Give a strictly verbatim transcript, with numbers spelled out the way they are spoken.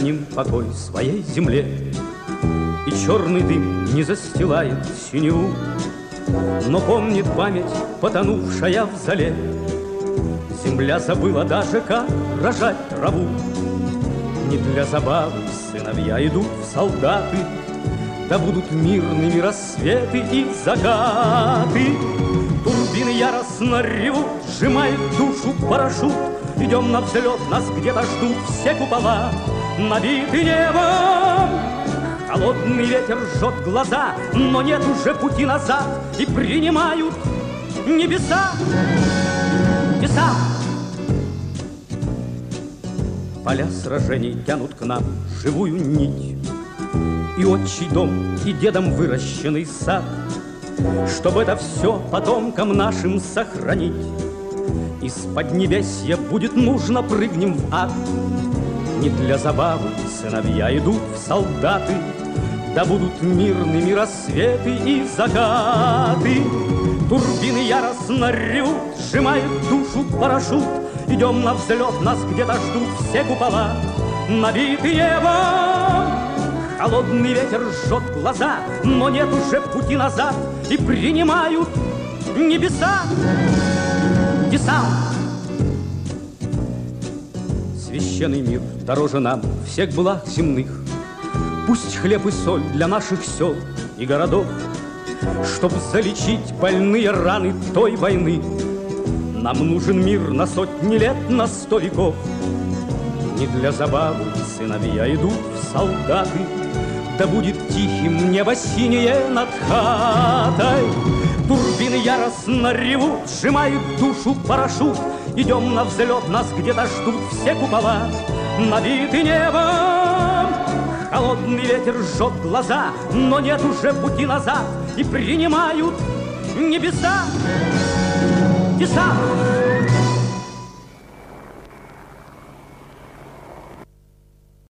храним покой своей земле. И черный дым не застилает синеву, но помнит память, потонувшая в зале. Земля забыла даже, как рожать траву. Не для забавы сыновья идут в солдаты, да будут мирными рассветы и закаты. Турбины яростно ревут, сжимает душу парашют. Идем на взлет, нас где-то ждут все купола, набиты небом. Холодный ветер жжет глаза, но нет уже пути назад, и принимают небеса, небеса. Поля сражений тянут к нам живую нить, и отчий дом, и дедом выращенный сад, чтобы это все потомкам нашим сохранить. Из поднебесья будет нужно, прыгнем в ад. Не для забавы сыновья идут в солдаты, да будут мирными рассветы и закаты. Турбины яростно ревут, сжимает душу парашют. Идем на взлет, нас где-то ждут все купола, набиты небом. Холодный ветер жжет глаза, но нет уже пути назад, и принимают небеса, небеса. Священный мир дороже нам всех благ земных. Пусть хлеб и соль для наших сел и городов, чтоб залечить больные раны той войны. Нам нужен мир на сотни лет, на сто веков. Не для забавы сыновья идут в солдаты, да будет тихим небо синее над хатой. Турбины яростно ревут, сжимает душу парашют. Идем на взлет, нас где-то ждут все купола, набиты небом. Холодный ветер жжет глаза, но нет уже пути назад, и принимают небеса, небеса.